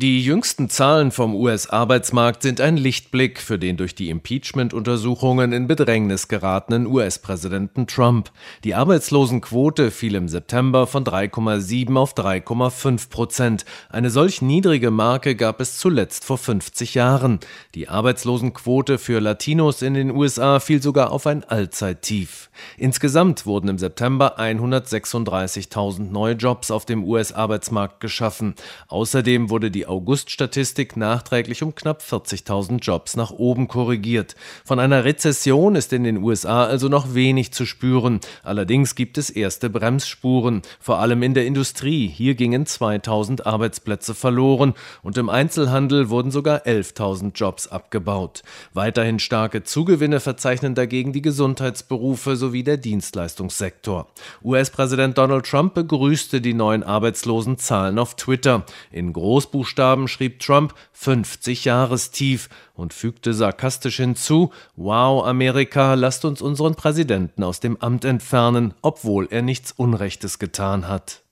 Die jüngsten Zahlen vom US-Arbeitsmarkt sind ein Lichtblick für den durch die Impeachment-Untersuchungen in Bedrängnis geratenen US-Präsidenten Trump. Die Arbeitslosenquote fiel im September von 3,7 auf 3,5%. Eine solch niedrige Marke gab es zuletzt vor 50 Jahren. Die Arbeitslosenquote für Latinos in den USA fiel sogar auf ein Allzeittief. Insgesamt wurden im September 136.000 neue Jobs auf dem US-Arbeitsmarkt geschaffen. Außerdem wurde die August-Statistik nachträglich um knapp 40.000 Jobs nach oben korrigiert. Von einer Rezession ist in den USA also noch wenig zu spüren. Allerdings gibt es erste Bremsspuren, vor allem in der Industrie. Hier gingen 2.000 Arbeitsplätze verloren und im Einzelhandel wurden sogar 11.000 Jobs abgebaut. Weiterhin starke Zugewinne verzeichnen dagegen die Gesundheitsberufe sowie der Dienstleistungssektor. US-Präsident Donald Trump begrüßte die neuen Arbeitslosenzahlen auf Twitter. In Großbuchstaben schrieb Trump 50-Jahrestief und fügte sarkastisch hinzu: Wow, Amerika, lasst uns unseren Präsidenten aus dem Amt entfernen, obwohl er nichts Unrechtes getan hat.